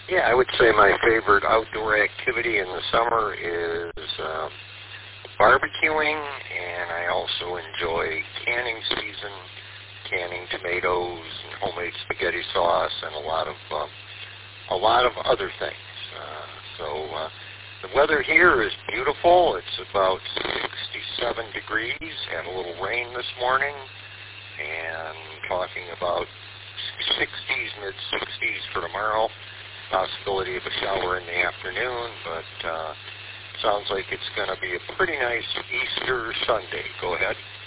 Yeah, I would say my favorite outdoor activity in the summer is barbecuing, and I also enjoy canning season, canning tomatoes and homemade spaghetti sauce, and a lot of other things. The weather here is beautiful. It's about 67 degrees. Had a little rain this morning, and talking about 60s, mid-60s for tomorrow. Possibility of a shower in the afternoon, but sounds like it's going to be a pretty nice Easter Sunday. Go ahead.